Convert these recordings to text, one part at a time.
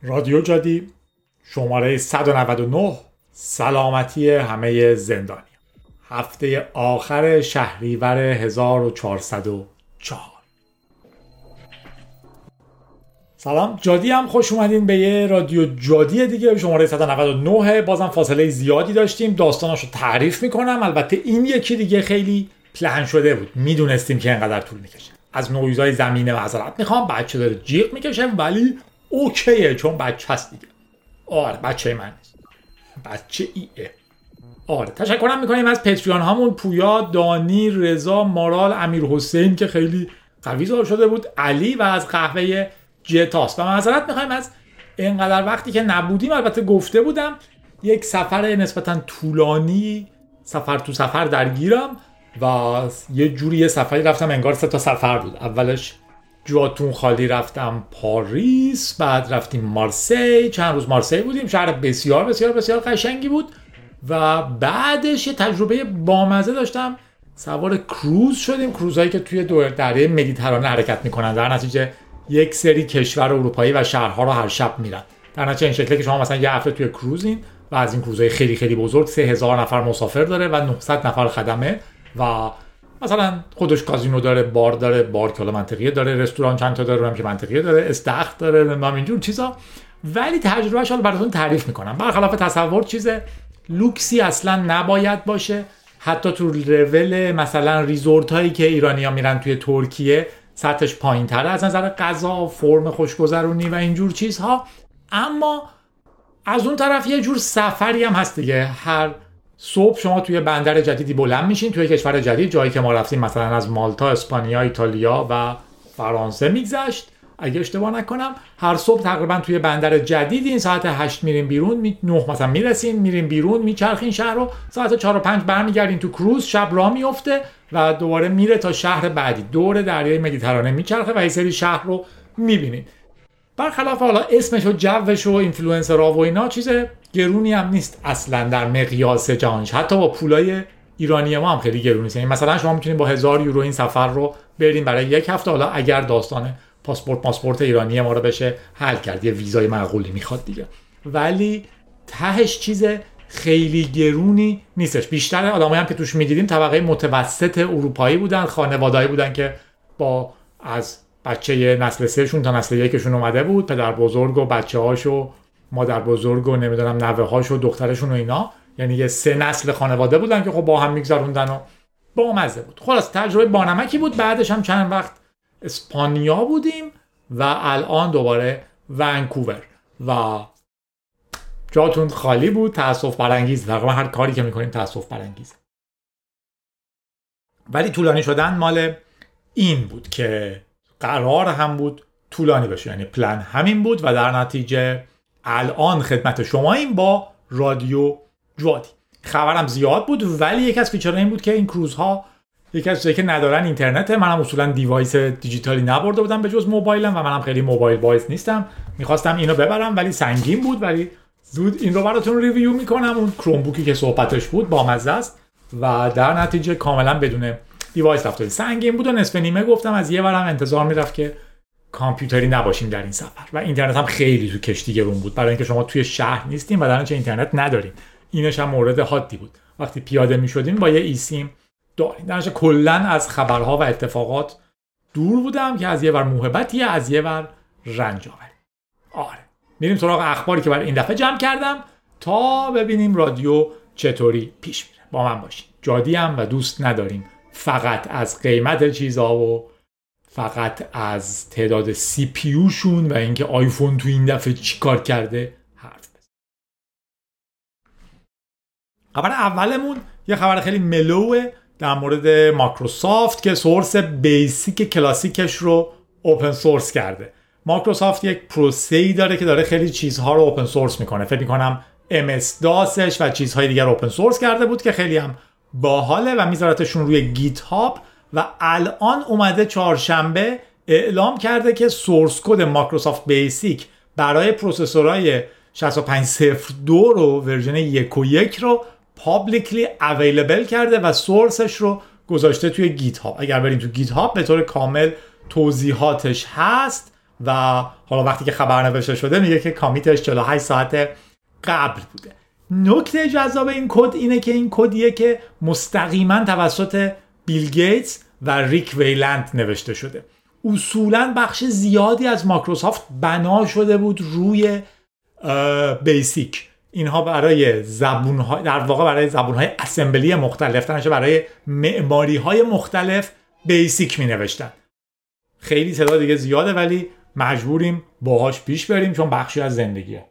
رادیو جادی شماره 199 سلامتی همه زندانی هفته آخر شهریور 1404. سلام جادی، هم خوش اومدین به یه رادیو جادی دیگه. شماره 199 بازم فاصله زیادی داشتیم، داستاناشو تعریف میکنم. البته این یکی دیگه خیلی پلن شده بود، میدونستیم که اینقدر طول میکشه. از نویزهای زمینه معذرت میخوام، بچه داره جیغ میکشه ولی اوکیه چون بچه هست دیگه. آره بچه من نیست، بچه ایه. آره تشکرم میکنیم از پتریان هامون: پویا، دانی، رضا، مارال، امیر حسین که خیلی قوی ظاهر شده بود، علی و از قهوه جتاست. و معذرت میخوایم از اینقدر وقتی که نبودیم. البته گفته بودم یک سفر نسبتا طولانی، سفر تو سفر درگیرم و یه جوری سفری رفتم انگار 3 تا سفر بود. اولش جاتون خالی رفتم پاریس، بعد رفتیم مارسی، چند روز مارسی بودیم، شهر بسیار بسیار بسیار قشنگی بود. و بعدش یه تجربه بامزه داشتم، سوار کروز شدیم، کروزهایی که توی دریای مدیترانه حرکت میکنن. در نتیجه یک سری کشور اروپایی و شهرها رو هر شب میرن. در نتیجه این شکلی که شما مثلا یه هفته توی کروزین و از این کروزهای خیلی خیلی بزرگ 3000 نفر مسافر داره و 900 نفر خدمه و مثلا خودش کازینو داره، بار داره، بار که منطقیه داره، رستوران چند تا داره که منطقیه داره، استخر داره، نمیدونم اینجور چیزا. ولی تجربهش رو براتون تعریف میکنم. برخلاف تصور چیز لوکسی اصلا نباید باشه. حتی تو لول مثلا ریزورت هایی که ایرانی‌ها میرن توی ترکیه سطحش پایین‌تره از نظر غذا، فرم خوشگذرونی و اینجور چیزها. اما از اون طرف یه جور سفری هم هست دیگه. هر صبح شما توی بندر جدیدی بلند میشین، توی کشور جدید، جایی که ما رفتیم مثلا از مالتا، اسپانیا، ایتالیا و فرانسه میگذشت اگه اشتباه نکنم. هر صبح تقریبا توی بندر جدیدی این ساعت 8 میریم بیرون، 9 مثلا میرسین، میریم بیرون، میچرخین شهر رو، ساعت 4 و 5 برمیگردین تو کروز، شب راه میفته و دوباره میره تا شهر بعدی، دور دریای مدیترانه میچرخه و یه سری شهر رو میبینید. برخلاف حالا اسمش و جوش و اینفلوئنسرها و اینا، چیز گرونی هم نیست اصلا در مقیاس جهانش. حتی با پولای ایرانی ما هم خیلی گرونی نیست. مثلا شما میتونید با 1000 یورو این سفر رو بریم برای یک هفته، حالا اگر داستان پاسپورت ایرانی ما رو بشه حل کرد، یه ویزای معقولی میخواد دیگه. ولی تهش چیز خیلی گرونی نیستش. بیشتر آدمایی هم که توش میدیدیم طبقه متوسط اروپایی بودن، خانواده‌ای بودن که با از بچه نسل 3 شون تا نسل 1 شون اومده بود، پدر بزرگ و بچه‌هاش و مادر بزرگ و نمیدونم نوه‌هاش و دخترشون و اینا. یعنی یه 3 نسل خانواده بودن که خب با هم میگذروندن و با مزه بود. خلاص تجربه بانمکی بود. بعدش هم چند وقت اسپانیا بودیم و الان دوباره ونکوور و جاتون خالی بود. تأسف برانگیز، تقریبا هر کاری که میکنیم تأسف برانگیزه. ولی طولانی شدن مال این بود که قرار هم بود طولانی بشه، یعنی پلن همین بود و در نتیجه الان خدمت شما این با رادیو جادی. خبرم زیاد بود ولی یکی از فیچرها این بود که این کروزها یکی از چیزایی که ندارن اینترنته. منم اصولا دیوایس دیجیتالی نبرده بودم به جز موبایلم و منم خیلی موبایل وایس نیستم. میخواستم اینو ببرم ولی سنگین بود، ولی زود این رو براتون ریویو میکنم. اون کرومبوکی که صحبتش بود با مزه است و در نتیجه کاملا بدون دیوایس رفته. سنگین بود و نصف نیمه گفتم از یه ورم انتظار میرفت که کامپیوتری نباشیم در این سفر و اینترنت هم خیلی تو کشتی گرون بود برای اینکه شما توی شهر نیستیم و در نتیجه اینترنت نداریم. اینش هم مورد حادی بود. وقتی پیاده میشدیم با یه ایسیم داریم. در نتیجه کلا از خبرها و اتفاقات دور بودم که از یه ور موهبتیه، از یه ور رنج آوری. آره میریم سراغ اخباری که برای این دفعه جمع کردم تا ببینیم رادیو چطوری پیش میره. با من باشین. جادی هم و دوست نداریم فقط از قیمت چیزا و فقط از تعداد سی پی یو شون و اینکه آیفون تو این دفعه چی کار کرده حرف بزنیم. خبر اولمون یه خبر خیلی ملوه در مورد مایکروسافت که سورس بیسیک کلاسیکش رو اوپن سورس کرده. مایکروسافت یک پروسه‌ای داره که داره خیلی چیزها رو اوپن سورس میکنه. فکر میکنم MS داسش و چیزهای دیگر اوپن سورس کرده بود که خیلی هم باحاله و میذارتشون روی گیت هاب و الان اومده چهارشنبه اعلام کرده که سورس کد مایکروسافت بیسیک برای پروسسورهای 6502 رو ورژن 1.1 رو پابلیکلی اویلیبل کرده و سورسش رو گذاشته توی گیت هاب. اگر بریم تو گیت هاب به طور کامل توضیحاتش هست و حالا وقتی که خبر نوشته شده میگه که کامیتش 48 ساعت قبل بوده. نکته جذاب این کد اینه که این کدیه که مستقیما توسط بیل گیتس و ریک ویلند نوشته شده. اصولا بخش زیادی از مایکروسافت بنا شده بود روی بیسیک. اینها برای زبون‌ها، در واقع برای زبون‌های اسمبلی مختلف، برای معماری‌های مختلف بیسیک می‌نوشتن. خیلی تعداد دیگه زیاده ولی مجبوریم باهاش پیش بریم چون بخشی از زندگیه.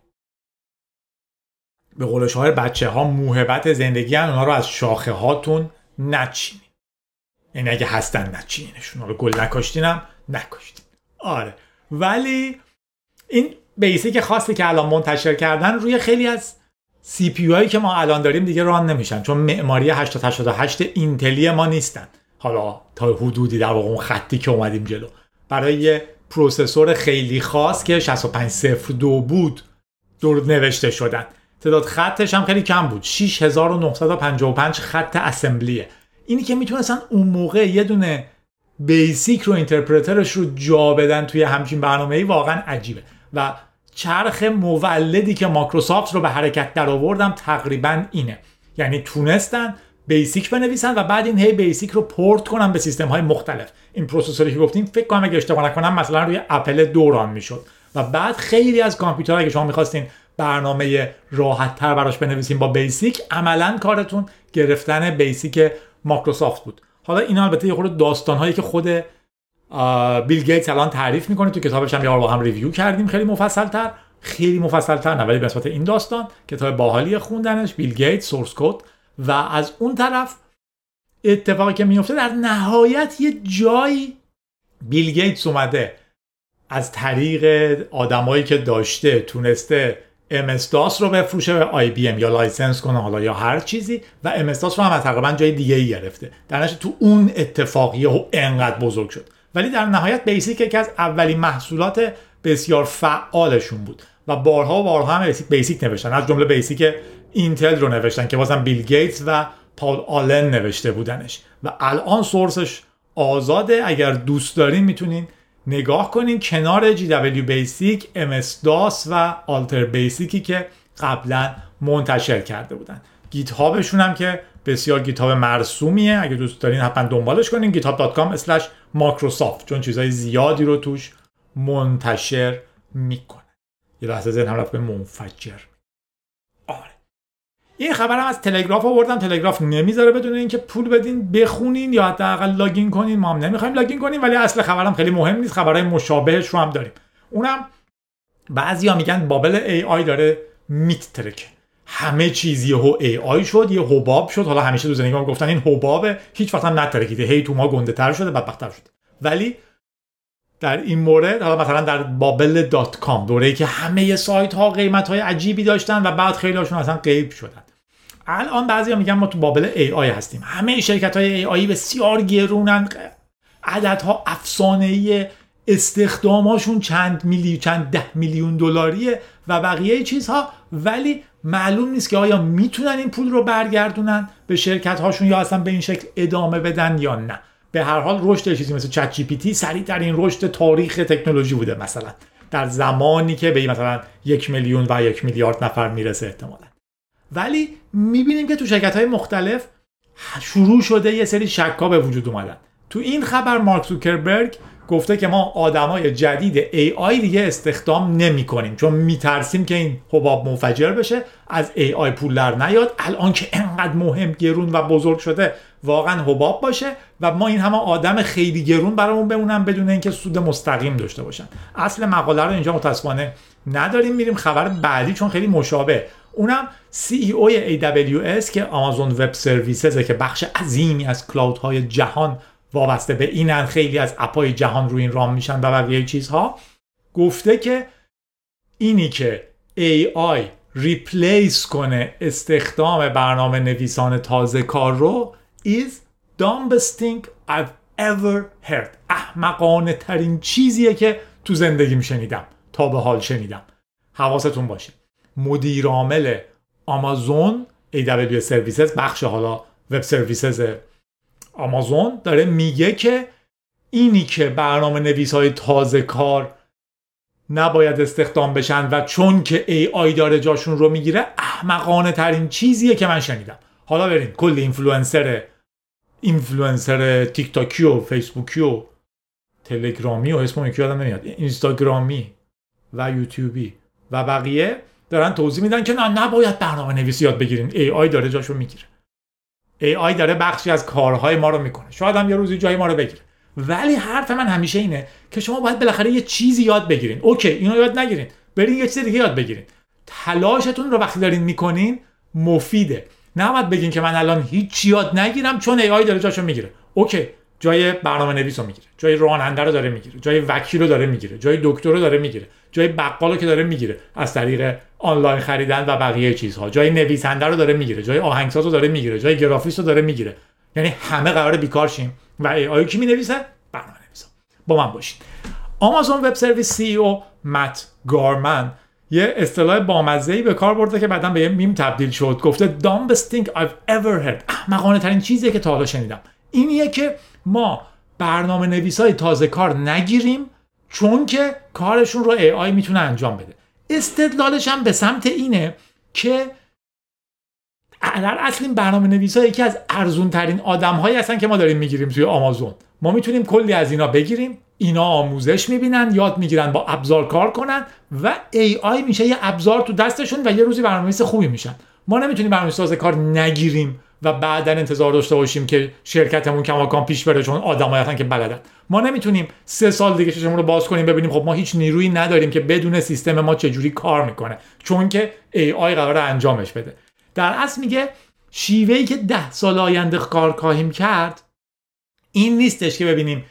به قول شاعر بچه‌ها موهبت زندگی هن، اونا رو از شاخه هاتون نچینین. یعنی اگه هستن نچینینشون، رو گل نکاشتینم نکاشتین. آره، ولی این بیسیک خاصی که الان منتشر کردن روی خیلی از سی پی یو هایی که ما الان داریم دیگه ران نمیشن چون معماری 8088 اینتلی ما نیستن. حالا تا حدودی در واقع اون خطی که اومدیم جلو برای پروسسور خیلی خاص که 6502 بود دور نوشته شدن. تعداد خطش هم خیلی کم بود، 6955 خط اسمبلیه. اینی که میتونستن اون موقع یه دونه بیسیک رو اینترپرترش رو جا بدن توی همچین برنامه‌ای واقعا عجیبه. و چرخ مولدی که مایکروسافت رو به حرکت در آوردم تقریبا اینه، یعنی تونستن بیسیک بنویسن و بعد این هی بیسیک رو پورت کنن به سیستم های مختلف. این پروسسوری که گفتیم فکر کنم اگه اشتباه نکنم مثلا روی اپل دوران میشد و بعد خیلی از کامپیوترها اگه شما میخواستین برنامه راحت تر براش بنویسین با بیسیک، عملا کارتون گرفتن بیسیک مایکروسافت بود. حالا این البته یه خورده داستان هایی که خود بیل گیتس الان تعریف میکنه تو کتابش، هم با هم ریویو کردیم خیلی مفصل تر نه ولی به نسبت این داستان کتاب باحالی خوندنش، بیل گیتس سورس کد. و از اون طرف اتفاقی که میفته در نهایت یه جایی بیل گیتس اومده از طریق آدمایی که داشته تونسته MS-DOS رو بفروشه به IBM یا لایسنس کنه حالا یا هر چیزی، و MS-DOS رو هم از تقریبا جای دیگه ای گرفته. در نتیجه تو اون اتفاقیه و انقدر بزرگ شد. ولی در نهایت بیسیک یکی از اولین محصولات بسیار فعالشون بود و بارها هم بیسیک نوشتن، از جمله بیسیک اینتل رو نوشتن که بازم بیل گیتس و پال آلن نوشته بودنش و الان سورسش آزاده. اگر دوست دارین میتونین نگاه کنین کنار GW Basic، MS-DOS و Alter Basicی که قبلا منتشر کرده بودن. گیت هابشون هم که بسیار گیت هاب مرسومیه، اگه دوست دارین حتما دنبالش کنین، github.com/microsoft، چون چیزای زیادی رو توش منتشر میکنه. یه لحظه ذهنم رفت به منفجر. آره، این خبرم از تلگراف آوردم. تلگراف نمیذاره بدون اینکه پول بدین بخونین یا حداقل لاگین کنین. ما هم نمیخوایم لاگین کنیم، ولی اصل خبرم خیلی مهم نیست. خبرهای مشابهش رو هم داریم. اونم بعضیا میگن بابل ای آی داره میترکه، همه چیز یهو ای آی شد، یه حباب شد. حالا همیشه تو زندگی ما گفتن این حبابه، هیچ وقت هم نترکیده، هی تو ما گنده تر شده، بدبخت‌تر شده. ولی در این مورد حالا مثلا در babel.com دوره‌ای که همه سایت ها قیمت های عجیبی داشتن و بعد خیلی هاشون اصلا غیب شدن، الان بعضیا میگن ما تو بابل ای آی هستیم. همه شرکت های ای آی بسیار گرونن، عددها افسانه‌ای، استخداماشون چند ده میلیون دلاریه و بقیه چیزها، ولی معلوم نیست که آیا میتونن این پول رو برگردونن به شرکت هاشون یا اصلا به این شکل ادامه بدن یا نه. به هر حال رشد چیزی مثل چت جی پی تی سریع‌ترین رشد تاریخ تکنولوژی بوده، مثلا در زمانی که به مثلا 1 میلیون و 1 میلیارد نفر میرسه احتمالاً. ولی میبینیم که تو شرکت‌های مختلف شروع شده یه سری شک‌ها به وجود اومدن. تو این خبر مارک زوکربرگ گفته که ما آدمای جدید AI دیگه استخدام نمی‌کنیم چون میترسیم که این حباب منفجر بشه، از AI پول در نیاد، الان که انقدر مهم، گرون و بزرگ شده واقعا حباب باشه و ما این همه آدم خیلی گرون برامون بمونن بدون اینکه سود مستقیم داشته باشن. اصل مقاله رو اینجا متاسفانه نداریم، میریم خبر بعدی چون خیلی مشابه. اونم CEO AWS که آمازون وب سرویسز که بخش عظیمی از کلاودهای جهان وابسته به اینن، خیلی از اپای جهان روی این رام میشن و بقیه چیزها، گفته که اینی که AI ریپلیس کنه استخدام برنامه نویسان تازه کار رو is dumbest thing I've ever heard. احمقانه ترین چیزیه که تو زندگیم شنیدم، تا به حال شنیدم. حواستون باشه مدیر عامل آمازون AWS سرویسز، بخش حالا وب سرویسز آمازون، داره میگه که اینی که برنامه نویسای تازه کار نباید استخدام بشن و چون که AI داره جاشون رو میگیره، احمقانه ترین چیزیه که من شنیدم. حالا بریم کل اینفلوئنسر تیک تاکی و فیسبوکی و تلگرامی و اسمم یادم نمیاد، اینستاگرامی و یوتیوبی و بقیه دارن توضیح میدن که نه نباید برنامه نویسی یاد بگیرین، AI داره جاشو میگیره، AI داره بخشی از کارهای ما رو میکنه، شاید هم یه روزی جای ما رو بگیره. ولی حرف من همیشه اینه که شما باید بالاخره یه چیزی یاد بگیرین. اوکی اینو یاد نگیرین، برین یه چیز دیگه یاد بگیرین. تلاشتون رو وقتی دارین میکنین مفیده. نباید بگین که من الان هیچ یاد نگیرم چون AI داره جاشو میگیره. اوکی، جای برنامه نویس رو میگیره، جای راننده رو داره میگیره، جای وکیل رو داره میگیره، جای دکتر رو داره میگیره، جای بقال رو که داره میگیره از طریق آنلاین خریدن و بقیه چیزها، جای نویسنده رو داره میگیره، جای آهنگساز رو داره میگیره، جای گرافیست رو داره میگیره. یعنی همه قراره بیکار شیم و AI کی مینویسه؟ برنامه‌نویسا. با من باشین. آمازون وب سرویس سی او مت گارمن یه اصطلاح بامزه‌ای به کار برده که بعداً به یه میم تبدیل شد. گفته dumbest thing I've ever heard. احمقانه ترین چیزیه که تا حالا شنیدم. اینیه که ما برنامه نویسای تازه کار نگیریم چون که کارشون رو AI میتونه انجام بده. استدلالش هم به سمت اینه که در اصل این برنامه نویسا یکی از ارزون ترین آدم‌هایی هستن که ما داریم میگیریم توی آمازون. ما میتونیم کلی از اینا بگیریم، اینا آموزش میبینن، یاد میگیرن با ابزار کار کنن و AI میشه یه ابزار تو دستشون و یه روزی برنامه‌نویس خوبی میشن. ما نمیتونیم برنامه‌نویس تازه کار نگیریم و بعدن انتظار داشته باشیم که شرکتمون کماکان پیش بره چون آدمایی هستن که بلدن. ما نمیتونیم 3 سال دیگه چشمون رو باز کنیم ببینیم خب ما هیچ نیرویی نداریم که بدون سیستم ما چجوری کار میکنه چون که AI قراره انجامش بده. در اصل میگه شیوهی که 10 سال آینده کار خواهیم کرد این نیستش که ببینیم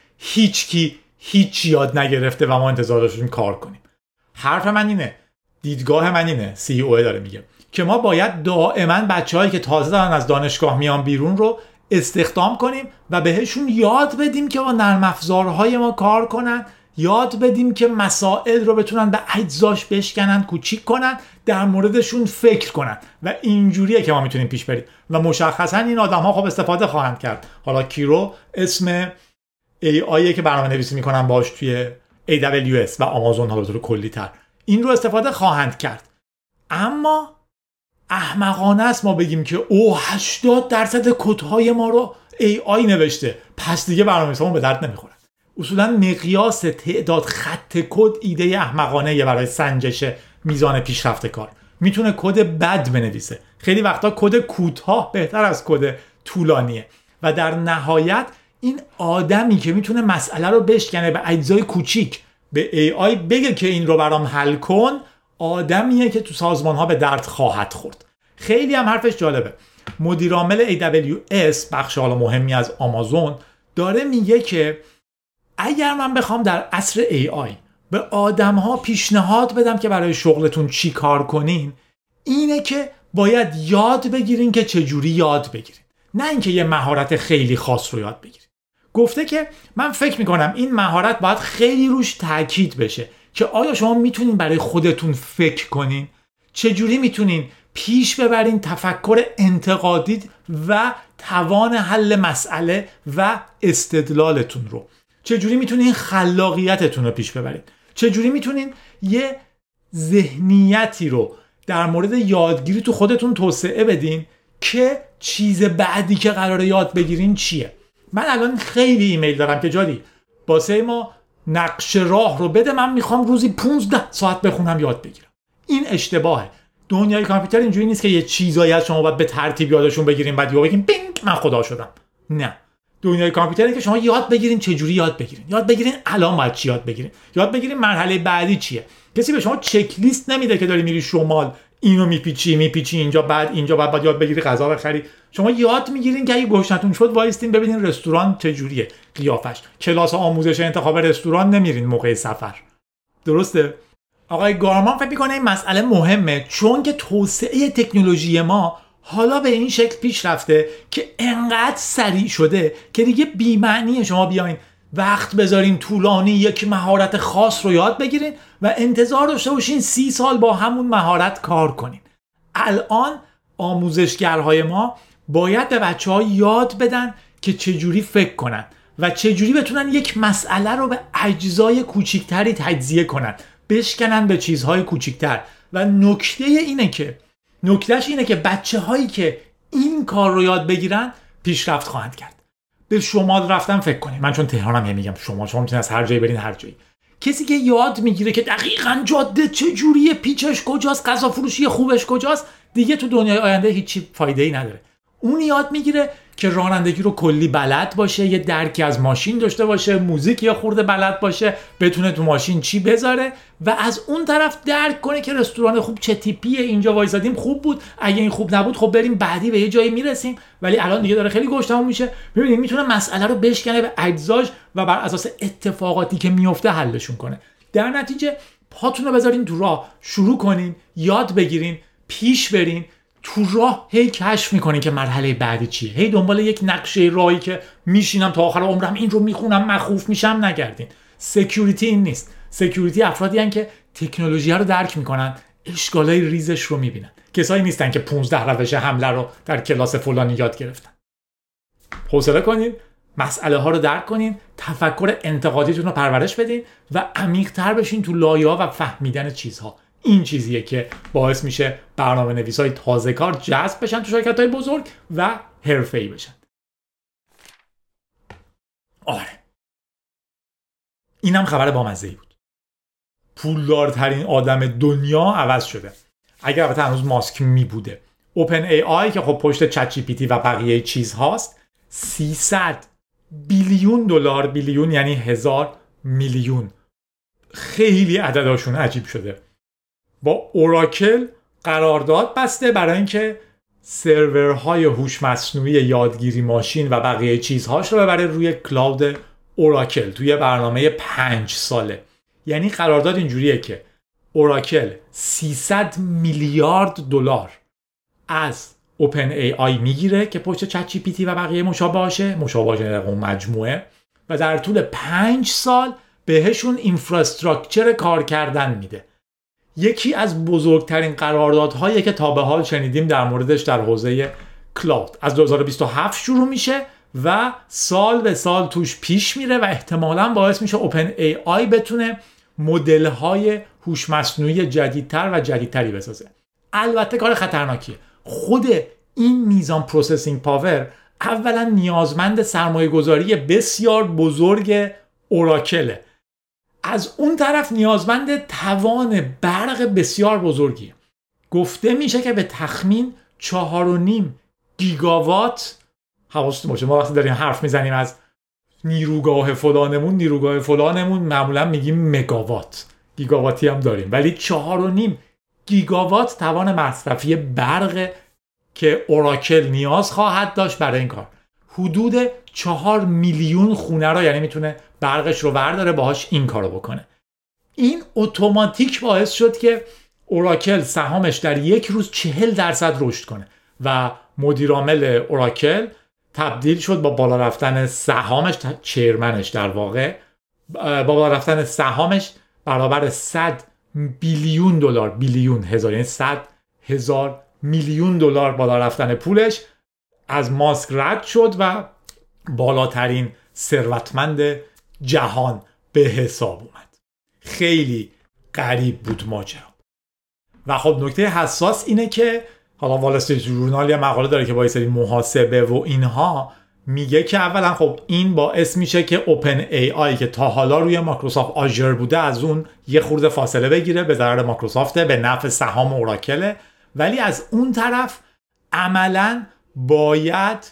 هیچ یاد نگرفته و ما انتظار داشتیم کار کنیم. حرف من اینه، دیدگاه من اینه، CEO داره میگه که ما باید دائما بچه‌هایی که تازه دارن از دانشگاه میان بیرون رو استخدام کنیم و بهشون یاد بدیم که با نرم افزارهای ما کار کنن، یاد بدیم که مسائل رو بتونن به اجزاش بشکنن، کوچیک کنن، در موردشون فکر کنن و اینجوریه که ما میتونیم پیش بریم و مشخصا این آدم‌ها خب استفاده خواهند کرد. حالا کیرو اسم AI که برنامه نویسی میکنن باش توی AWS و آمازون ها به طور کلی تر این رو استفاده خواهند کرد. اما احمقانه است ما بگیم که 80% کدهای ما رو AI نوشته پس دیگه برنامه‌نویسامون به درد نمیخورن. اصولا مقیاس تعداد خط کد ایده احمقانه یه برای سنجش میزان پیشرفت کار. میتونه کد بد بنویسه، خیلی وقتا کد کوتاه بهتر از کد طولانیه و در نهایت این آدمی که میتونه مسئله رو بشکنه به اجزای کوچیک به AI بگه که این رو برام حل کن، آدمیه که تو سازمان ها به درد خواهد خورد. خیلی هم حرفش جالبه. مدیر عامل AWS بخش حالا مهمی از آمازون داره میگه که اگر من بخوام در عصر AI به آدم ها پیشنهاد بدم که برای شغلتون چی کار کنین، اینه که باید یاد بگیرین که چجوری یاد بگیرین، نه اینکه یه مهارت خیلی خاص رو یاد بگیرین. گفته که من فکر میکنم این مهارت باید خیلی روش تاکید بشه که آیا شما میتونین برای خودتون فکر کنین، چجوری میتونین پیش ببرین تفکر انتقادی و توان حل مسئله و استدلالتون رو، چجوری میتونین خلاقیتتون رو پیش ببرین، چجوری میتونین یه ذهنیتی رو در مورد یادگیری تو خودتون توسعه بدین که چیز بعدی که قراره یاد بگیرین چیه. من الان خیلی ایمیل دارم که جادی واسه ما نقش راه رو بده، من میخوام روزی 15 ساعت بخونم یاد بگیرم. این اشتباهه. دنیای کامپیوتر اینجوری نیست که یه چیزایی از شما باید به ترتیب یادشون بگیریم بعد یهو بگیم بینگ من خدا شدم. نه، دنیای کامپیوتری که شما یاد بگیرین چجوری یاد بگیرین، یاد بگیرین الان باید چی یاد بگیرین، یاد بگیرین مرحله بعدی چیه. کسی به شما چک لیست نمیده که داری میری شمال اینو میپیچی اینجا بعد یاد بگیری غذا بخری. شما یاد میگیرین که اگه گشنتون شد وایستین ببینین رستوران چجوریه قیافش. کلاس آموزش انتخاب رستوران نمیرین موقع سفر. درسته؟ آقای گارمان فکر می‌کنه این مسئله مهمه چون که توسعه تکنولوژی ما حالا به این شکل پیش رفته که انقدر سریع شده که دیگه بی‌معنیه شما بیاین وقت بذارین طولانی یک مهارت خاص رو یاد بگیرین و انتظار داشته باشین 30 سال با همون مهارت کار کنین. الان آموزشگرهای ما باید به بچه‌ها یاد بدن که چجوری فکر کنن و چجوری بتونن یک مسئله رو به اجزای کوچیکتری تجزیه کنن بشکنن به چیزهای کوچیکتر. و نکتهش اینه که بچه‌هایی که این کار رو یاد بگیرن پیشرفت خواهند کرد. به شمال رفتن فکر کنید. من چون تهرانم میگم شما میتونید از هر جایی برین هر جایی. کسی که یاد میگیره که دقیقاً جاده چجوریه، پیچش کجاست، غذا فروشی خوبش کجاست، دیگه تو دنیای آینده هیچی فایده‌ای نداره. اون یاد میگیره که رانندگی رو کلی بلد باشه، یه درکی از ماشین داشته باشه، موزیک یه خورده بلد باشه، بتونه تو ماشین چی بذاره و از اون طرف درک کنه که رستوران خوب چه تیپیه، اینجا وایسادیم خوب بود، اگه این خوب نبود خب بریم بعدی به یه جایی میرسیم، ولی الان دیگه داره خیلی گشتمون میشه. ببینید میتونه مسئله رو بشکنه به اجزاش و بر اساس اتفاقاتی که میفته حلشون کنه. در نتیجه پاتون رو بذارین تو راه، شروع کنین، یاد بگیرین، پیش برین، تو راه هی کشف میکنین که مرحله بعدی چیه. هی دنبال یک نقشه راهی که میشینم تا آخر عمرم این رو میخونم مخوف میشم نگردین. سکیوریتی این نیست. سکیوریتی افرادی هستن که تکنولوژی رو درک میکنن، اشکالای ریزش رو میبینن. کسایی نیستن که 15 روش حمله رو در کلاس فلانی یاد گرفتن. حوصله کنین، مسئله ها رو درک کنین، تفکر انتقادیتون رو پرورش بدین و عمیق‌تر بشین تو لایه‌ها و فهمیدن چیزها. این چیزیه که باعث میشه برنامه‌نویسای تازه‌کار جذب بشن تو شرکت‌های بزرگ و حرفه‌ای بشن. آره. اینم خبر بامزه‌ای بود. پولدارترین آدم دنیا عوض شده. اگر البته هنوز ماسک می بوده. اوپن ای آی که خب پشت چت جی پی تی و بقیه چیز هاست 300 بیلیون دلار، بیلیون یعنی 1000 میلیون، خیلی عدداشون عجیب شده، با اوراکل قرارداد بسته برای اینکه سرورهای هوش مصنوعی یادگیری ماشین و بقیه چیزهاش رو ببره روی کلاود اوراکل توی برنامه 5 ساله. یعنی قرارداد اینجوریه که اوراکل 300 میلیارد دلار از اوپن ای آی میگیره که پشت چت جی پی تی و بقیه مشابهشه در اون مجموعه، و در طول 5 سال بهشون اینفراستراکچر کار کردن میده. یکی از بزرگترین قراردادهایی که تا به حال شنیدیم در موردش در حوزه کلاود. از 2027 شروع میشه و سال به سال توش پیش میره و احتمالاً باعث میشه اوپن ای آی بتونه مدل‌های هوش مصنوعی جدیدتر و جدیدتری بسازه. البته کار خطرناکیه. خود این میزان پروسسینگ پاور اولا نیازمند سرمایه‌گذاری بسیار بزرگ اوراکله. از اون طرف نیازمند توان برق بسیار بزرگیه. گفته میشه که به تخمین 4.5 گیگاوات، حواستون باشه ما وقتی داریم حرف میزنیم از نیروگاه فلانمون معمولا میگیم مگاوات، گیگاواتی هم داریم، ولی 4.5 گیگاوات توان مصرفی برق که اوراکل نیاز خواهد داشت برای این کار. حدود 4 میلیون خونه را، یعنی میتونه برقش رو ورداره باهاش این کارو بکنه. این اتوماتیک باعث شد که اوراکل سهامش در یک روز 40% رشد کنه و مدیرعامل اوراکل تبدیل شد با بالا رفتن سهامش، چیرمنش در واقع، با بالا رفتن سهامش برابر 100 بیلیون دلار، بیلیون هزار، یعنی 100,000 میلیون دلار بالا رفتن پولش از ماسک رد شد و بالاترین ثروتمند جهان به حساب اومد. خیلی غریب بود ماجرا. و خب نکته حساس اینه که حالا وال استریت ژورنال یه مقاله داره که با یه سری محاسبه و اینها میگه که اولا خب این باعث میشه که اوپن ای آی که تا حالا روی مایکروسافت آژور بوده از اون یه خورده فاصله بگیره، به ضرر مایکروسافت، به نفع سهام اوراکل. ولی از اون طرف عملاً باید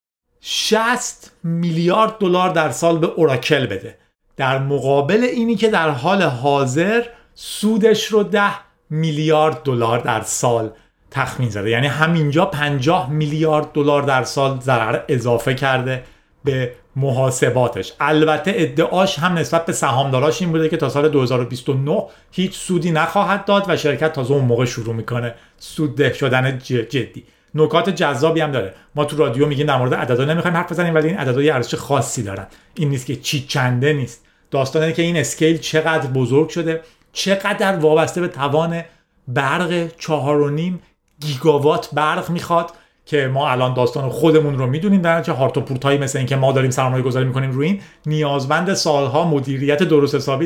60 میلیارد دلار در سال به اوراکل بده، در مقابل اینی که در حال حاضر سودش رو 10 میلیارد دلار در سال تخمین زده. یعنی همینجا 50 میلیارد دلار در سال ضرر اضافه کرده به محاسباتش. البته ادعاش هم نسبت به سهامداراش این بوده که تا سال 2029 هیچ سودی نخواهد داد و شرکت تازه اون موقع شروع میکنه سودده شدن جدی. نکات جذابی هم داره. ما تو رادیو میگیم در مورد عددا نمیخوایم حرف بزنیم، ولی این عددا یه ارزش خاصی دارن. این نیست که چی چنده نیست. داستان اینه که این اسکیل چقدر بزرگ شده، چقدر وابسته به توان برق 4.5 گیگاوات برق میخواد که ما الان داستان خودمون رو میدونیم. در نتیجه هارت و پورتایی مثل این که ما داریم سرمایه گذاری میکنیم روی این نیازمند سالها مدیریت درست حسابی در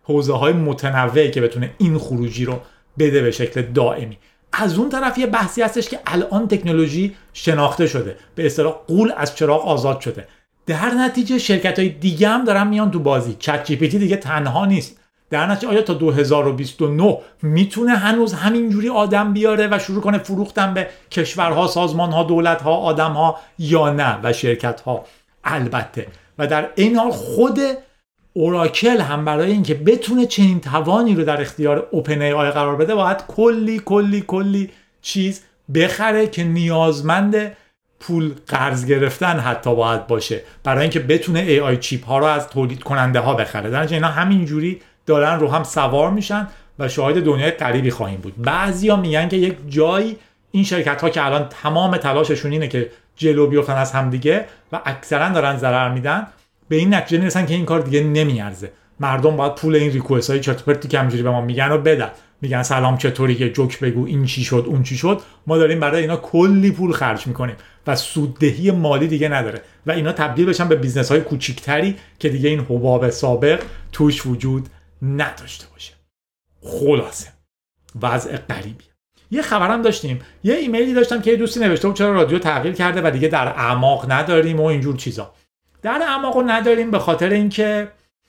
حوزه‌های متنوعی که بتونه این خروجی رو بده به شکل دائمی. از اون طرف یه بحثی هستش که الان تکنولوژی شناخته شده، به اصطلاح غول از چراغ آزاد شده. در نتیجه شرکت‌های دیگه هم دارن میان تو بازی. چت جی پی تی دیگه تنها نیست. در نتیجه آیا تا 2029 میتونه هنوز همینجوری آدم بیاره و شروع کنه فروختن به کشورها، سازمانها، دولتها، آدمها یا نه؟ و شرکت‌ها البته. و در این حال خود اوراکل هم برای اینکه بتونه چنین توانی رو در اختیار اوپن ای آی قرار بده باید کلی چیز بخره که نیازمند پول قرض گرفتن حتی باید باشه برای اینکه بتونه ای آی چیپ ها رو از تولید کننده ها بخره. در نتیجه اینا همینجوری دارن رو هم سوار میشن و شاهد دنیای غریبی خواهیم بود. بعضیا میگن که یک جایی این شرکت ها که الان تمام تلاششون اینه که جلو بیفتن از همدیگه و اکثرا دارن ضرر میدن، به این نتیجه میرسن که این کار دیگه نمیارزه. مردم باید پول این ریکوست های چرت و پرتی که همینجوری به ما میگن رو بدن. میگن سلام چطوری، که جوک بگو، این چی شد اون چی شد. ما داریم برای اینا کلی پول خرج میکنیم و سوددهی مالی دیگه نداره و اینا تبدیل بشن به بیزنس های کوچیکتری که دیگه این حباب سابق توش وجود نداشته باشه. خلاصه وضع غریبی. یه خبرم داشتیم، یه ایمیلی داشتم که یه دوستی نوشته بود چرا رادیو تغییر کرده و دیگه در اعماق نداریم و اینجور چیزا. در اعماقو نداریم به خاطر اینکه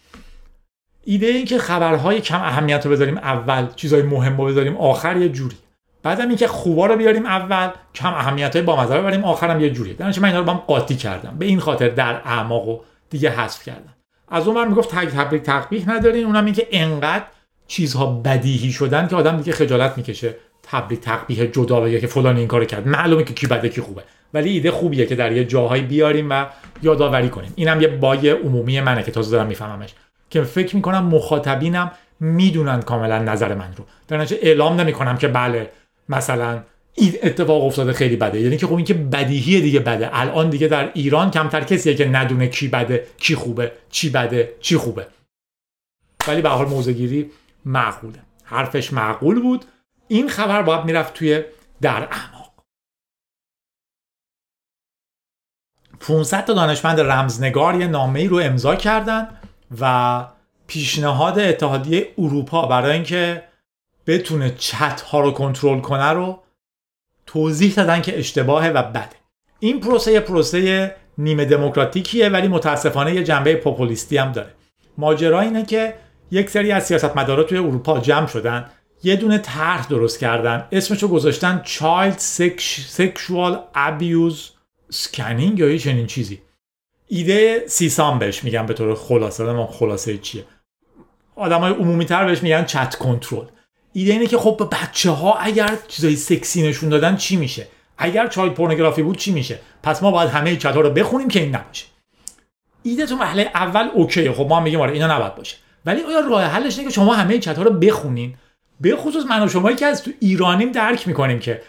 ایده این که خبرهای کم اهمیت رو بذاریم اول، چیزای مهم رو بذاریم آخر یه جوری. بعدم اینکه خوبا رو بیاریم اول، کم اهمیتای بامزه رو ببریم آخرم یه جوری. در نتیجه من اینا رو با هم قاطی کردم. به این خاطر در اعماقو دیگه حذف کردم. از اون ور میگفت تبریک تقبیح ندارین، اونم این که انقدر چیزها بدیهی شدن که آدم دیگه خجالت میکشه تبریک تقبیح جدا بگه که فلان این کارو کرد. معلومه که کی بده کی خوبه، ولی ایده خوبیه که در یه جاهایی بیاریم و یادآوری کنیم. اینم یه باگ عمومی منه که تازه دارم میفهممش، که فکر میکنم مخاطبینم میدونن کاملا نظر من رو، در نتیجه اعلام نمیکنم که بله مثلا این اتفاق افتاده خیلی بده. یعنی که خب این که بدیهیه دیگه بده. الان دیگه در ایران کمتر کسیه که ندونه کی بده کی خوبه، چی بده چی خوبه. ولی به هر حال موضع‌گیری معقوله، حرفش معقول بود. این خبر باید میرفت توی در اعماق. 500 تا دانشمند رمزنگار یه نامه‌ای رو امضا کردن و پیشنهاد اتحادیه اروپا برای اینکه بتونه چت ها رو کنترل کنه رو توضیح دادن که اشتباهه و بده. این پروسه نیمه دموکراتیکیه ولی متاسفانه یه جنبه پوپولیستی هم داره. ماجرا اینه که یک سری از سیاستمدارا توی اروپا جمع شدن، یه دونه طرح درست کردن، اسمشو گذاشتن Child Sexual Abuse Scanning یا یه چنین چیزی. ایده سیسام بهش میگن به طور خلاصه. من خلاصه چیه؟ آدمای عمومی تر بهش میگن چت کنترل. ایده اینه که خب به بچه‌ها اگر چیزای سکسی نشون دادن چی میشه؟ اگر چایلد پورنوگرافی بود چی میشه؟ پس ما باید همه چت‌ها رو بخونیم که این نباشه. ایده تو مرحله اول اوکیه، خب ما هم میگیم آره اینا نباید باشه. ولی آیا راه حلش اینه که شما همه چت‌ها رو بخونین؟ به خصوص من و شمایی که از تو ایرانیم درک میکنیم که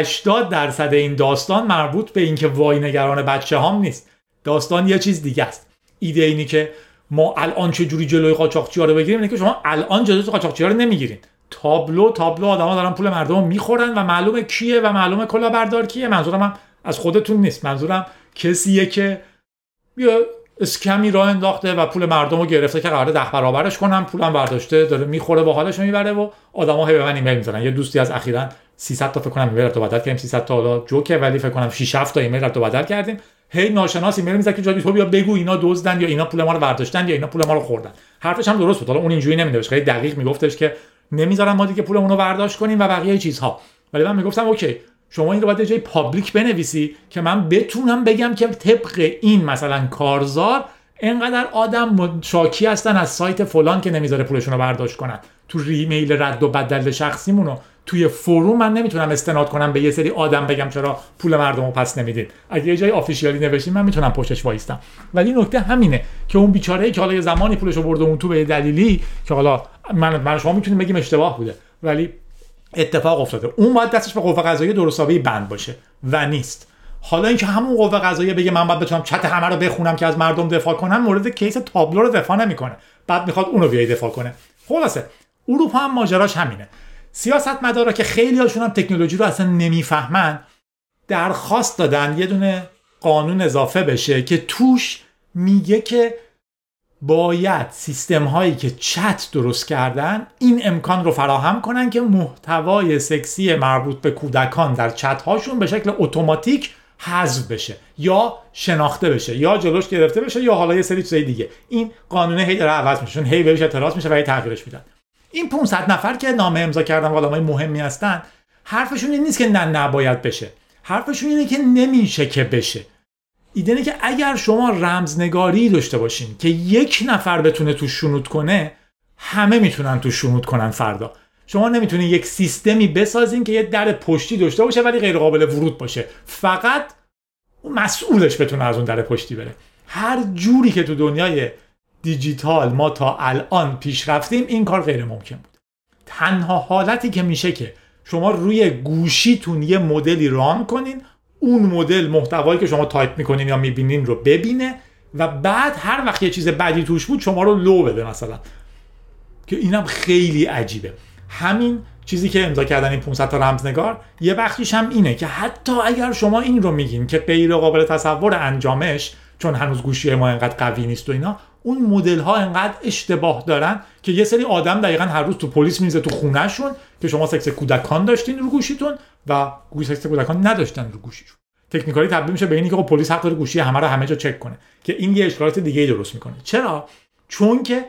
80% این داستان مربوط به اینکه وای نگران بچه‌هام نیست. داستان یه چیز دیگه است. ایده اینی که ما الان چه جوری جلوی قاچاقچی‌ها رو بگیریم، اینه که شما الان جلوی قاچاقچی‌ها رو نمیگیرین. تابلو آدما دارن پول مردم رو میخورن و معلومه کیه و معلومه کلاهبردار کیه. منظورم هم از خودتون نیست، منظورم کسیه که یه اسکمی راه انداخته و پول مردم رو گرفته که قراره 10 برابرش کنن، پولم برداشته داره میخوره با حالش میبره و آدما هی به من ایمیل میزنن. یه دوستی از اخیراً 300 تا فکر کنم ایمیل رو بدل کردیم، 300 تا حالا جوکه ولی فکر کنم 6 7 تا ایمیل رو بدل کردیم. هی ناشناس ایمیل میزنه که جادی تو بیا بگو اینا دزدن یا اینا پول ما رو برداشتن یا اینا پول ما رو خوردن. حرفش هم درست بود. حالا اون اینجوری نمیدونست، خیلی دقیق میگفتش که نمیذارن ما دیگه پولمون رو برداشت کنیم و بقیه چیزها. ولی من میگفتم اوکی شما این رو باید جای پابلیک بنویسی که من بتونم بگم که طبق این مثلا کارزار اینقدر آدم شاکی هستن از سایت فلان که نمیذاره پولشون رو برداشت کنن. تو ریمیل رد و بدل شخصیمونو توی فروم من نمیتونم استناد کنم به یه سری آدم بگم چرا پول مردم رو پس نمیدید. اگه یه جای آفیشیالی نوشتین من میتونم پشتش وایستم. ولی نکته همینه که اون بیچاره‌ای که حالا یه زمانی پولشو برده اون تو به دلیلی که حالا من شما میتونیم بگیم اشتباه بوده ولی اتفاق افتاده، اون باید دستش به قوه قضاییه درستابی بند باشه و نیست. حالا اینکه همون قوه قضاییه بگه من باید بتونم چت همه رو بخونم که از مردم دفاع کنم، مورد کیس تابلو رو دفاع نمیکنه، بعد میخواد اون رو بیای دفاع کنه. خلاصه اروپا هم ماجراش همینه. سیاستمدارا که خیلی هاشون هم تکنولوژی رو اصلا نمیفهمن درخواست دادن یه دونه قانون اضافه بشه که توش میگه که باید سیستم هایی که چت درست کردن این امکان رو فراهم کنن که محتوای سکسی مربوط به کودکان در چت هاشون به شکل اتوماتیک حذف بشه یا شناخته بشه یا جلوش گرفته بشه یا حالا یه سری چیزای دیگه. این قانون هی داره عوض میشه، هی بهش اعتراض میشه و هی تغییرش میدن. این 500 نفر که نامه امضا کردن و آدمای مهمی هستن، حرفشون این نیست که نه نباید بشه، حرفشون اینه که نمیشه که بشه. ایده اینه که اگر شما رمزنگاری داشته باشین که یک نفر بتونه تو شنود کنه، همه میتونن تو شنود کنن فردا. شما نمیتونین یک سیستمی بسازین که یه در پشتی داشته باشه ولی غیر قابل ورود باشه، فقط مسئولش بتونه از اون در پشتی بره. هر جوری که تو دنیای دیجیتال ما تا الان پیش رفتیم این کار غیر ممکن بود. تنها حالتی که میشه که شما روی گوشیتون یه مدلی ران کنین، اون مدل محتوایی که شما تایپ میکنین یا میبینین رو ببینه و بعد هر وقت یه چیز بدی توش بود شما رو لو بده مثلا، که اینم خیلی عجیبه. همین چیزی که امضا کردن این 500 تا رمزنگار یه بخشیش هم اینه که حتی اگر شما این رو میگین که غیر قابل تصور انجامش چون هنوز گوشی ما اینقدر قوی نیست و اینا، اون مدل ها اینقدر اشتباه دارن که یه سری آدم دقیقاً هر روز تو پلیس میزه تو خونهشون که شما سکس کودکان داشتین رو گوشیتون و سکس کودکان نداشتن رو گوشیشون. تکنیکالی تبدیل میشه به اینی که پلیس حق داره گوشی همه رو همه جا چک کنه، که این یه اشکالات دیگه‌ای درست میکنه. چرا؟ چون که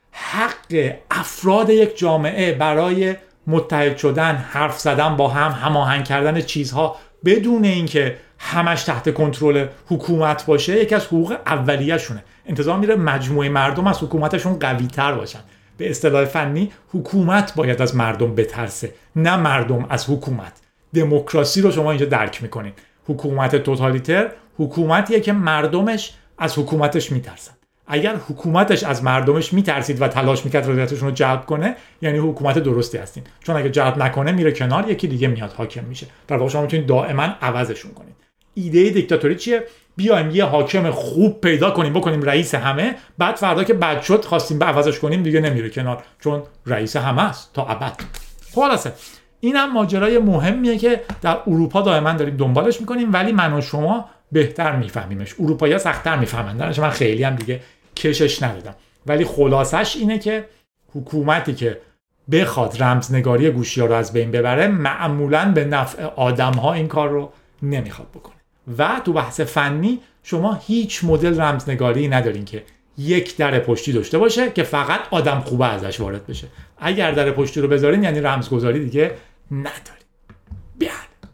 حق افراد یک جامعه برای متحد شدن، حرف زدن با هم، هماهنگ کردن چیزها بدون اینکه همش تحت کنترل حکومت باشه یکی از حقوق اولیه‌شونه. انتظار میره مجموعه مردم از حکومتشون قوی‌تر باشن. به اصطلاح فنی حکومت باید از مردم بترسه، نه مردم از حکومت. دموکراسی رو شما اینجا درک میکنین. حکومت توتالیتر حکومتیه که مردمش از حکومتش میترسن. اگر حکومتش از مردمش میترسید و تلاش میکرد رضایتشون رو جلب کنه، یعنی حکومت درستی هستین. چون اگه جلب نکنه میره کنار، یکی دیگه میاد حاکم میشه. در واقع شما میتونید دائما عوضشون کنید. ایده دیکتاتوری چیه؟ بیایم یه حاکم خوب پیدا کنیم بکنیم رئیس همه، بعد فردا که بد شد خواستیم به عوضش کنیم دیگه نمیره کنار چون رئیس همه است تا ابد. خلاصه اینم ماجرای مهمیه که در اروپا دائما داریم دنبالش میکنیم، ولی من و شما بهتر میفهمیمش. اروپایی‌ها سخت‌تر میفهمن، درش من خیلی هم دیگه کشش ندادم. ولی خلاصش اینه که حکومتی که بخواد رمزنگاری گوشی‌ها رو از بین ببره معمولاً به نفع آدم‌ها این کار رو نمیخواد بکنه. و تو بحث فنی شما هیچ مدل رمزنگاری ندارین که یک در پشتی داشته باشه که فقط آدم خوبه ازش وارد بشه. اگر در پشتی رو بذارین یعنی رمزگذاری دیگه ندارین. بیاد.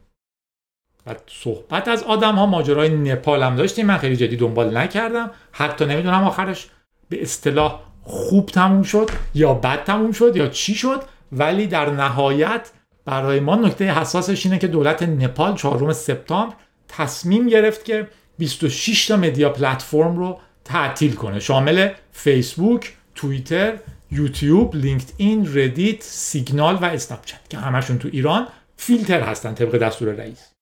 و صحبت از آدم ها ماجرای نپال هم داشتیم، من خیلی جدی دنبال نکردم، حتی نمیدونم آخرش به اصطلاح خوب تموم شد یا بد تموم شد یا چی شد، ولی در نهایت برای ما نکته حساسش اینه که دولت نپال 4 سپتامبر تصمیم گرفت که 26 تا مدیا پلتفرم رو تعطیل کنه، شامل فیسبوک، توییتر، یوتیوب، لینکدین، ردیت، سیگنال و اسنپ چت که همشون تو ایران فیلتر هستن طبق دستور رئیس.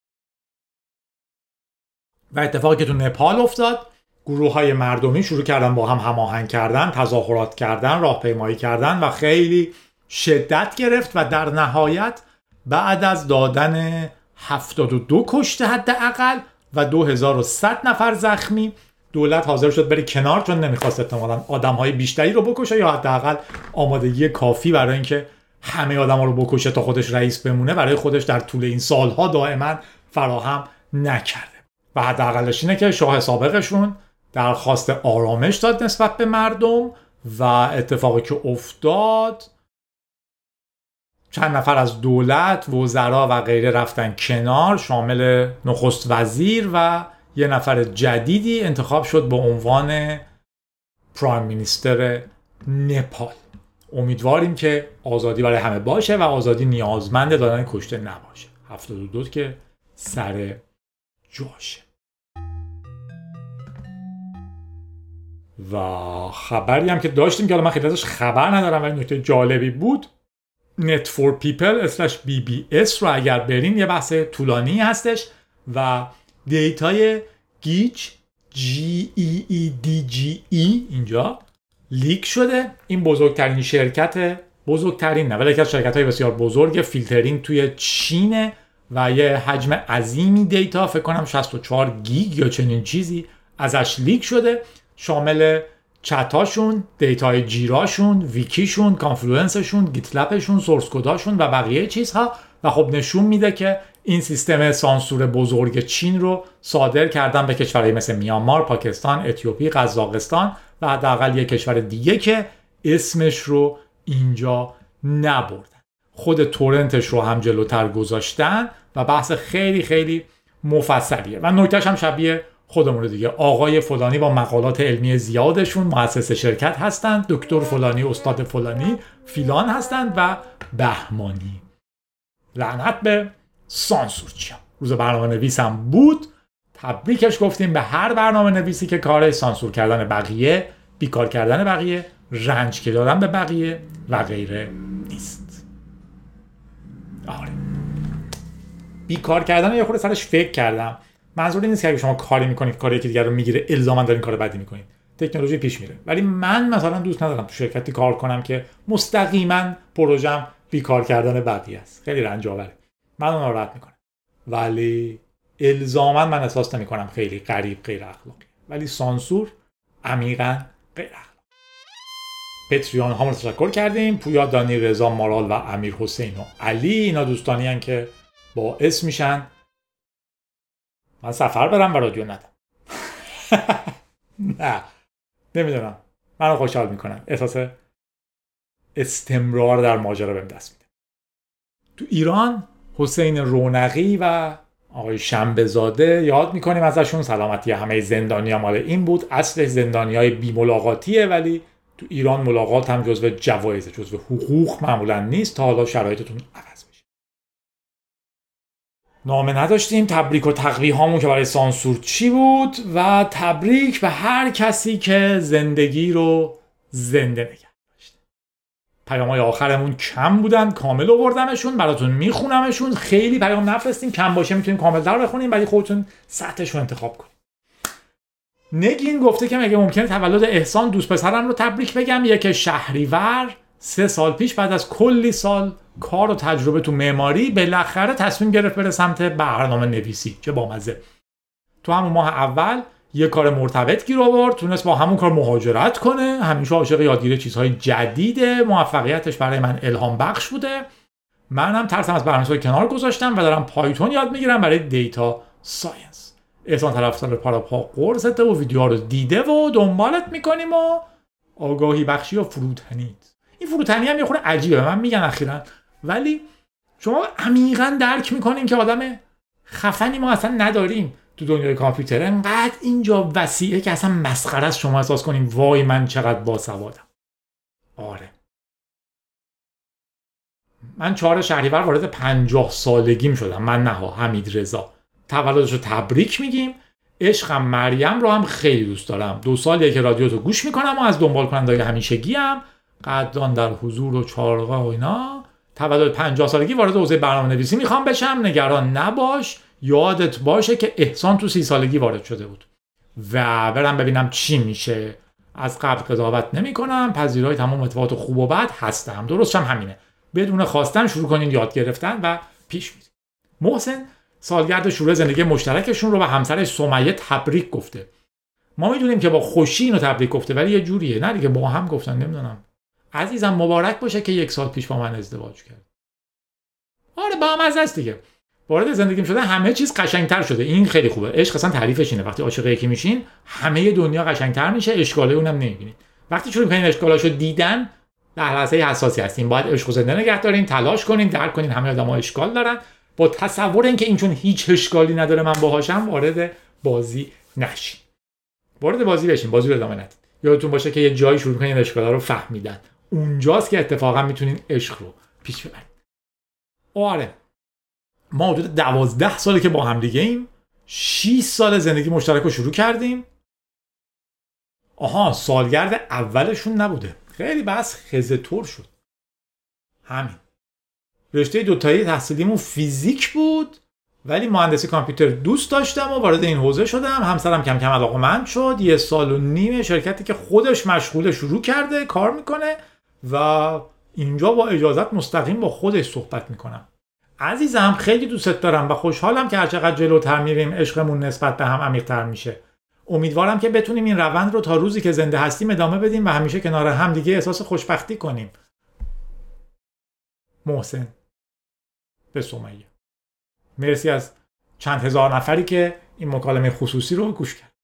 و اتفاقی که تو نپال افتاد، گروه‌های مردمی شروع کردن با هم هماهنگ کردن، تظاهرات کردن، راهپیمایی کردن و خیلی شدت گرفت و در نهایت بعد از دادن 72 کشته حداقل و 2100 نفر زخمی، دولت حاضر شد بره کنار چون نمیخواست احتمالاً آدم‌های بیشتری رو بکشه یا حداقل آمادگی کافی برای اینکه همه آدم‌ها رو بکشه تا خودش رئیس بمونه برای خودش در طول این سالها دائما فراهم نکرده. و حداقلش اینه که شاه سابقشون درخواست آرامش داد نسبت به مردم و اتفاقی که افتاد چند نفر از دولت، وزرا و غیره رفتن کنار، شامل نخست وزیر و یه نفر جدیدی انتخاب شد به عنوان پرایم مینیستر نپال. امیدواریم که آزادی برای همه باشه و آزادی نیازمند دادن کشته نباشه. 72 که سر جاشه. و خبری هم که داشتیم که حالا من خیلی ازش خبر ندارم ولی نکته جالبی بود، net4people/bbs رو اگر برین یه بحث طولانی هستش و دیتای گیج GEEDGE اینجا لیک شده. این بزرگترین شرکت، بزرگترین نه ولی یکی از شرکت‌های بسیار بزرگ فیلترینگ توی چینه و یه حجم عظیمی دیتا، فکر کنم 64 گیگ یا چنین چیزی ازش لیک شده، شامل چتاشون، دیتای جیراشون، ویکیشون، کانفلوئنسشون، گیتلپشون، سورس کداشون و بقیه چیزها و خب نشون میده که این سیستم سانسور بزرگ چین رو صادر کردن به کشورهای مثل میانمار، پاکستان، اتیوپی، قزاقستان و حداقل یک کشور دیگه که اسمش رو اینجا نبردن. خود تورنتش رو هم جلوتر گذاشتن و بحث خیلی خیلی مفصلیه و نکتهش هم شبیه خودمون دیگه. آقای فلانی با مقالات علمی زیادشون مؤسس شرکت هستند، دکتر فلانی، استاد فلانی فیلان هستند و بهمانی. لعنت به سانسورچیا. روز برنامه نویسم بود، تبریکش گفتیم به هر برنامه نویسی که کارش سانسور کردن بقیه، بیکار کردن بقیه، رنج که دادن به بقیه و غیره نیست. آره، بیکار کردن یه خورده سرش فکر کردم. منظوری نیست که اگه شما کاری میکنید کاری که دیگر رو میگیره الزاما دارین کار بدی میکنید. تکنولوژی پیش میره، ولی من مثلا دوست ندارم تو شرکتی کار کنم که مستقیما پروژم بیکار کردن بقیه است. خیلی رنج آوره، من اون ناراحت میکنه، ولی الزاما من احساس نمیکنم خیلی غریب غیر اخلاقی. ولی سانسور عمیقا غیر اخلاقی. پتریون ها رو تشکر کردیم، پویا، دانی، رضا، مارال و امیر حسین و علی. اینا دوستانی هستن که باعث میشن من سفر برم و رادیو ندم. نه نمیدونم، منو خوشحال میکنن، احساس استمرار در ماجرا بهم دست میده. تو ایران حسین رونقی و آقای شنبه‌زاده یاد میکنیم ازشون. سلامتی همه زندانی‌ها مال این بود. اصل زندانیای بی ملاقاتیه، ولی تو ایران ملاقات هم جزو جوایزه، جزو حقوق معمولا نیست تا حالا شرایطتون عوض بشه. نامه نداشتیم. تبریک و تقویح هامون که برای سانسور چی بود و تبریک به هر کسی که زندگی رو زنده نگه داشته. پیام‌های آخرمون کم بودن، کامل آوردمشون براتون میخونمشون. خیلی پیام نفرستین، کم باشه میتونیم کامل‌تر بخونیم، ولی خودتون سطحش رو انتخاب کنید. نگین گفته که مگه ممکنه تولد احسان دوست پسرم رو تبریک بگم؟ یک شهریور 3 سال پیش بعد از کلی سال کار و تجربه تو معماری بالاخره تصمیم گرفت بره سمت برنامه نویسی. چه بامزه. تو همون ماه اول یه کار مرتبط گیر آورد، تونست با همون کار مهاجرت کنه. همیشه عاشق یادگیری چیزهای جدیده. موفقیتش برای من الهام بخش بوده. منم ترسم از برنامه‌های کنار گذاشتم و دارم پایتون یاد میگیرم برای دیتا ساینس. احسان طرفدار پاراپا قرصته و ویدیوها رو دیده و دنبالت میکنیم و آگاهی بخشی و فروتنیت. این فروتنی هم یه خورده عجیبه، من میگن اخیراً، ولی شما عمیقاً درک میکنین که آدم خفنی ما اصلا نداریم تو دنیای کامپیوتر. انقدر اینجا وسیعه که اصلا مسخره است شما احساس کنین وای من چقدر باسوادم. آره، من 4 شهریور وارد 50 سالگیم شدم. من نه، حمید رضا. تولدش رو تبریک میگیم. عشقم مریم رو هم خیلی دوست دارم. 2 سالیه که رادیو تو گوش میکنم و از دنبال کنندگان همیشگی هم. قدردان در حضور و چارقا و اینا. تولد 50 سالگی وارد حوزه برنامه‌نویسی میخوام بشم. نگران نباش، یادت باشه که احسان تو 30 سالگی وارد شده بود و برم ببینم چی میشه. از قبل قضاوت نمیکنم، پذیرای تمام اتفاقات خوب و بد هستم. درستش هم همینه، بدون خواستن شروع کنین یاد گرفتن و پیش میرید. محسن سالگرد شروع زندگی مشترکشون رو به همسرش سمیه تبریک گفته. ما میدونیم که با خوشی اینو تبریک گفته، ولی یه جوریه نه دیگه، با هم گفتن. نمیدونم. عزیزم مبارک باشه که 1 سال پیش با من ازدواج کرد. آره با هم از دیگه وارد زندگیم شده، همه چیز قشنگتر شده. این خیلی خوبه. عشق اصلا تعریفش اینه، وقتی عاشق یکی میشین همه دنیا قشنگتر میشه، اشکاله اونم نمیبینید. وقتی شروع کنین اشکالاشو دیدن، در لحظه حساسی هستین. باید عشق زنده نگه دارین، تلاش کنین، درک کنین همه آدم‌ها اشکال دارن. با تصور اینکه این چون هیچ اشکالی نداره من باهاشم، وارد بازی نشین. وارد بازی بشین، بازی رو ادامه ندید. یادتون باشه که یه جایی شروع کنین اشکالا رو فهمیدن، اونجاست که اتفاقا میتونین عشق رو پیش ببرید. آره، ما حدود 12 ساله که با هم دیگه ایم. 6 سال زندگی مشترک رو شروع کردیم. آها، سالگرد اولشون نبوده. خیلی بس خزه‌طور شد. همین. رشته دوتایی تحصیلیمون فیزیک بود، ولی مهندسی کامپیوتر دوست داشتم و وارد این حوزه شدم. همسرم کم کم علاقه‌مند شد. 1 سال و نیم شرکتی که خودش مشغول شروع کرده کار میکنه و اینجا با اجازت مستقیم با خودش صحبت میکنم. عزیزم خیلی دوستت دارم و خوشحالم که هر چقدر جلوتر میریم عشقمون نسبت به هم عمیق‌تر میشه. امیدوارم که بتونیم این روند رو تا روزی که زنده هستیم ادامه بدیم و همیشه کنار هم دیگه احساس خوشبختی کنیم. محسن به سمیه. مرسی از چند هزار نفری که این مکالمه خصوصی رو گوش کرد.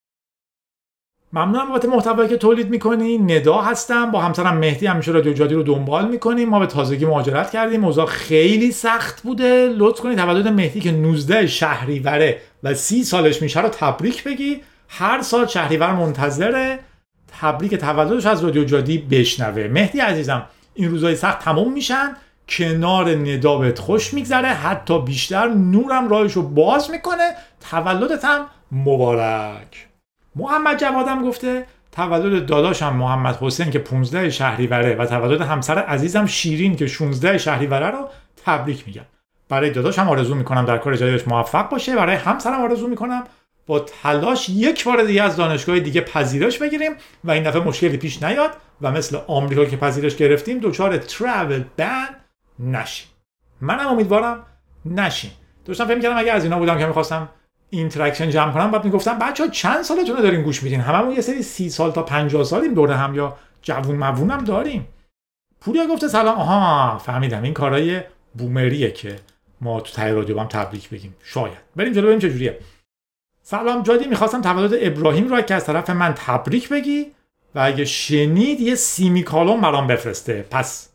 ممنونم بابت محتوایی که تولید می‌کنی. ندا هستم، با همسرم مهدی همیشه رادیو جادی رو دنبال می‌کنیم. ما به تازگی مهاجرت کردیم، اوضاع خیلی سخت بوده. لطف کنید تولد مهدی که 19 شهریوره و 30 سالش میشه رو تبریک بگی. هر سال شهریور منتظره تبریک تولدش از رادیو جادی بشنوه. مهدی عزیزم، این روزهای سخت تموم میشن، کنار ندا بهت خوش میگذره، حتی بیشتر، نورم راهشو باز میکنه. تولدت هم مبارک. محمد جوادم گفته تولد داداشم محمد حسین که 15 شهریوره و تولد همسر عزیزم شیرین که 16 شهریوره رو تبریک میگم. برای داداشم آرزو میکنم در کار جدیدش موفق باشه. برای همسرم آرزو میکنم با تلاش یک بار دیگه از دانشگاه دیگه پذیرش بگیریم و این دفعه مشکلی پیش نیاد و مثل آمریکا که پذیرش گرفتیم دچار ترافل بن نشیم. منم امیدوارم نشیم. داشتم فکر می‌کردم اگه از اینا بودم که می‌خواستم اینتراکشن جمع کنم، بعد میگفتم بچه‌ها چند سالتونه دارین گوش میدین؟ هممون یه سری 30 سال تا 50 سالیم دور هم یا جوون موونم داریم. پوریا گفته سلام. آها فهمیدم این کارهای بومریه که ما تو تای رادیو هم تبریک بگیم. شاید بریم جلو ببینیم چه جوریه. سلام جادی، میخواستم تولد ابراهیم رو که از طرف من تبریک بگی و اگه شنید یه سیمیکالون برام بفرسته. پس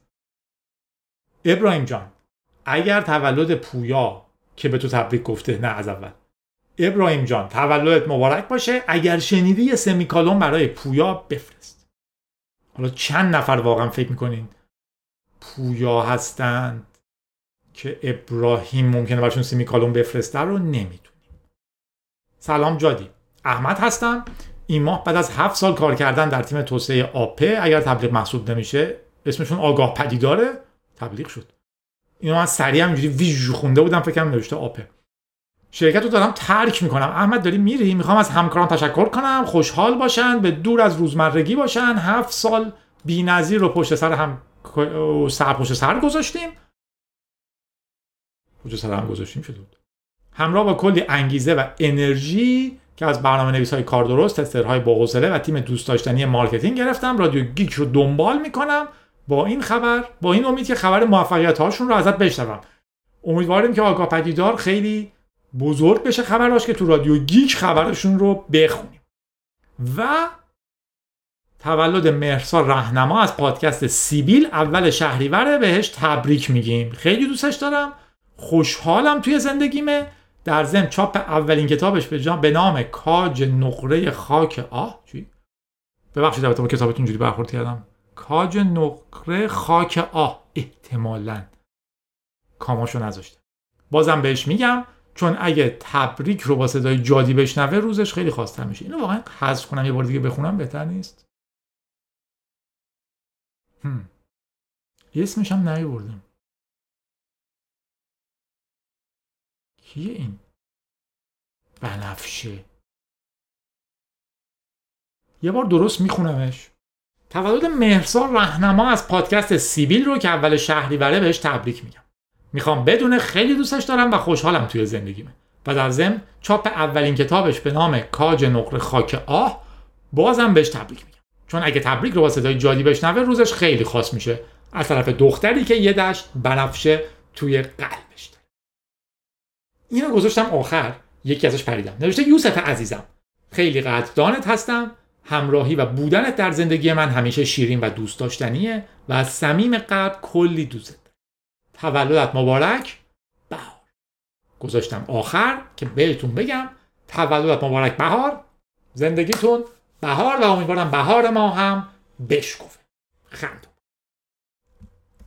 ابراهیم جان، اگر تولد پویا که به تو تبریک گفته، نه از اول، ابراهیم جان تولدت مبارک باشه. اگر شنیدی یه سمیکالون برای پویا بفرست. حالا چند نفر واقعا فکر میکنین پویا هستند که ابراهیم ممکنه براشون سمیکالون بفرسته رو نمیدونیم. سلام جادی، احمد هستم. این ماه بعد از 7 سال کار کردن در تیم توسعه آپه، اگر تبلیغ محسوب نمیشه، اسمشون آگاه پدیداره، تبلیغ شد. اینو من سریع همینجوری ویژ خونده بودم، فکر کنم نوشته آپه. شرکت رو دارم ترک میکنم. احمد داری میری؟ میخوام از همکاران تشکر کنم، خوشحال باشن، به دور از روزمرگی باشن. 7 سال بی‌نظیر رو پشت سر هم پشت سر گذاشتیم. پشت سر هم گذاشتیم شد. همراه با کلی انگیزه و انرژی که از برنامه‌نویس‌های کار درست، تسترهای با حوصله و تیم دوست داشتنی مارکتینگ گرفتم، رادیو گیک رو دنبال میکنم با این خبر، با این امید که خبر موفقیت‌هاشون رو ازت بشنوم. امیدواریم که آگاه پدیدار خیلی بزرگ بشه خبراش که تو رادیو گیک خبرشون رو بخونیم. و تولد مهرسا راهنما از پادکست سیبیل اول شهریوره، بهش تبریک میگیم. خیلی دوستش دارم، خوشحالم توی زندگیمه. در ضمن چاپ اولین کتابش به نام کاج نقره خاک چی؟ ببخشید البته با کتابتون جوری برخورد کردم. کاج نقره خاک احتمالاً کاماشو نذاشته. بازم بهش میگم، چون اگه تبریک رو با صدای جادی بشنوه روزش خیلی خواستر میشه. اینو واقعا حذف کنم یه بار دیگه بخونم بهتر نیست؟ اسمش هم نیاوردم. کیه این؟ بنفشه. یه بار درست میخونمش. تولد مهرسا راهنما از پادکست سیبیل رو که اول شهریوره بهش تبریک میگم. میخوام بدونه خیلی دوستش دارم و خوشحالم توی زندگیمه. و در ضمن چاپ اولین کتابش به نام کاج نقره خاک بازم بهش تبریک میگم. چون اگه تبریک رو با صدای جادی بشنوه روزش خیلی خاص میشه. از طرف دختری که یه دشت بنفشه توی قلبش داره. اینو گذاشتم آخر، یکی ازش پریدم. نوشته یوسف عزیزم، خیلی قدردانت هستم. همراهی و بودنت در زندگی من همیشه شیرین و دوست داشتنیه و از صمیم قلب کلی دوست دارم. تولدت مبارک بهار. گذاشتم آخر که بهتون بگم تولدت مبارک بهار. زندگیتون بهار و امیدوارم بهار ما هم بشکفه. خند.